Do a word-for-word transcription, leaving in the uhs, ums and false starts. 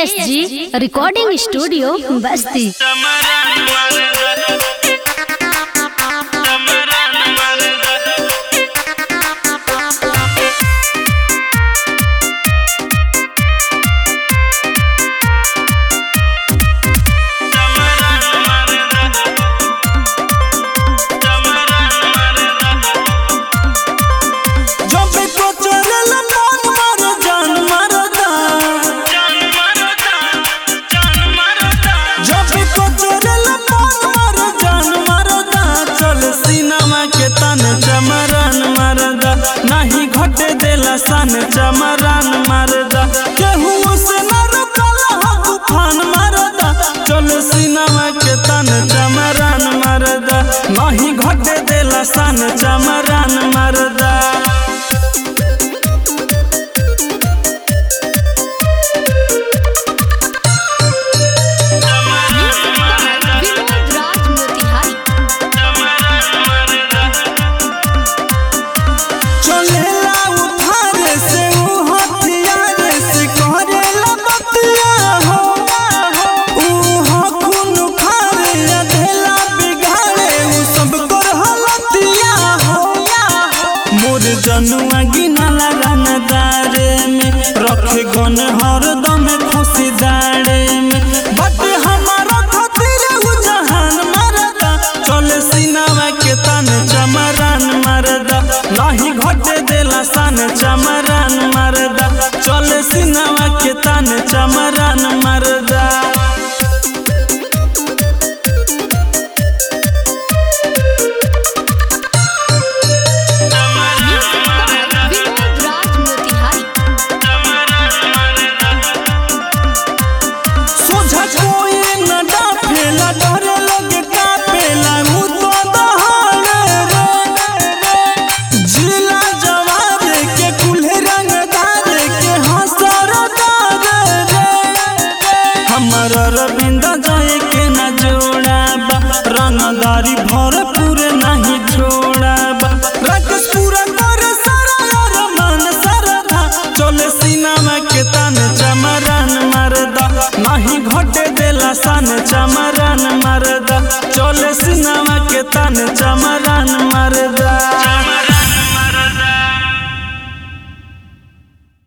S G recording studio बस्ती। नहीं घटे देला सन चमरान मरदा केहू से न रुकला हो तूफान मरदा चल सिनेमा के तन चमरान मरदा नहीं घटे देला सन चमरान मरदा। जनुआ गिनला रनदारे में रखे गन हरदम खुशी दाड़े में बट हमारा खातिर उ जहान मरदा चले सिनेमा के तन चमरान मरदा नहीं घटे देला सन चमरान मरदा चले सिनेमा के तन चमरान मरदा। रविंद्र जाए के न जोड़ा बा रंगदारी भरपूर नहीं छोड़ा बा राकेश पूरा करे सारा और मन सरधा चले सिनेमा के तन चमरान मरदा नहीं घटे देला सन चमरान मरदा चले सिनेमा के तन चमरान।